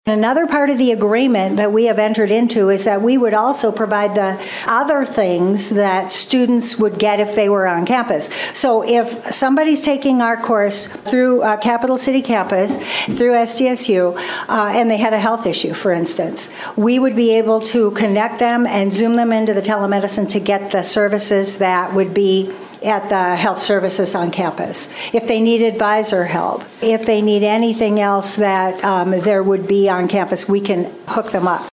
Another part of the agreement that we have entered into is that we would also provide the other things that students would get if they were on campus. So if somebody's taking our course through Capital City Campus, through SDSU, and they had a health issue, for instance, we would be able to connect them and Zoom them into the telemedicine to get the services that would be at the health services on campus. If they need advisor help, if they need anything else that there would be on campus, we can hook them up.